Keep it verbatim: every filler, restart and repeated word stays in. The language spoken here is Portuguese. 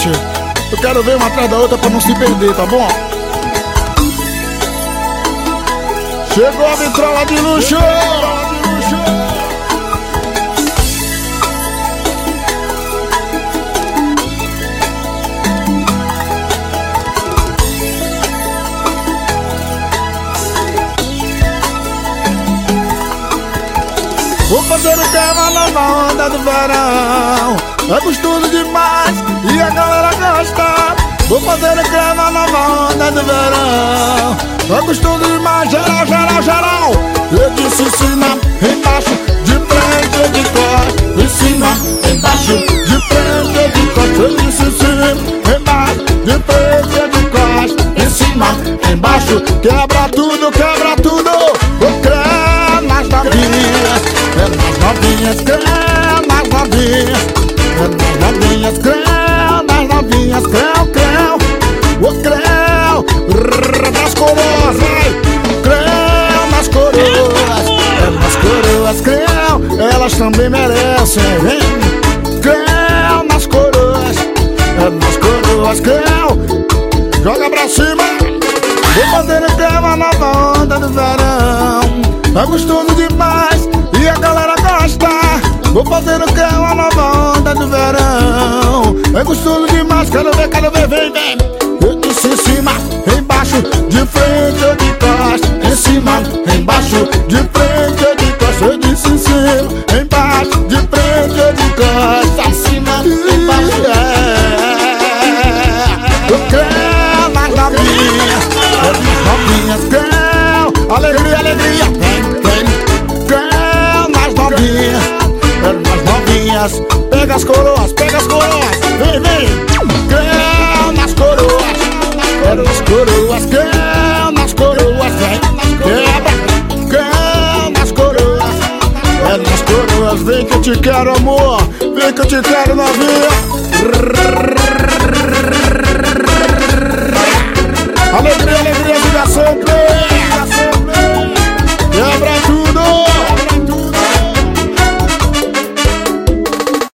Oxe, eu quero ver uma atrás da outra pra não se perder, tá bom? Chegou a vitrola de luxo! Vou fazer o tema nova onda do verão. É gostoso demais e a galera gosta. Vou fazer o tema nova onda do verão. É gostoso demais, geral, geral, geral. Eu disse em cima, embaixo, de frente ou de costas. Em cima, embaixo, de frente ou de costas. Eu disse em cima, embaixo, de frente ou de costas. Em cima, embaixo, quebra tudo, quebra tudo. Vou crer nas novinhas. É nas novinhas, creu, nas novinhas. É nas novinhas, creu, nas novinhas. Creu, creu, o creu, nas coroas, vai. Creu, nas coroas. É nas coroas, creu, elas também merecem, hein? Creu, nas coroas. É nas coroas, creu. Joga pra cima. Vou fazer o tema nova onda do verão. É gostoso demais e a galera gosta. Vou fazer o que é uma nova onda do verão. É gostoso demais, quero ver, quero ver, vem, vem. Eu disse em cima, embaixo, de frente ou de costas. Em cima, embaixo, de frente ou de costas. Eu disse em cima, embaixo, de frente ou de costas. Em cima, embaixo, é. Eu quero mais novinhas, é das novinhas, quero. Alegria, alegria, vem, vem. Quero mais novinhas, quero mais novinhas. Pega as coroas, pega as coroas, vem, vem. Quero nas coroas, quero nas coroas, quero nas coroas, vem. Quebra, quero nas coroas, quero nas coroas. Vem que eu te quero, amor, vem que eu te quero, novinha. Alegria, alegria.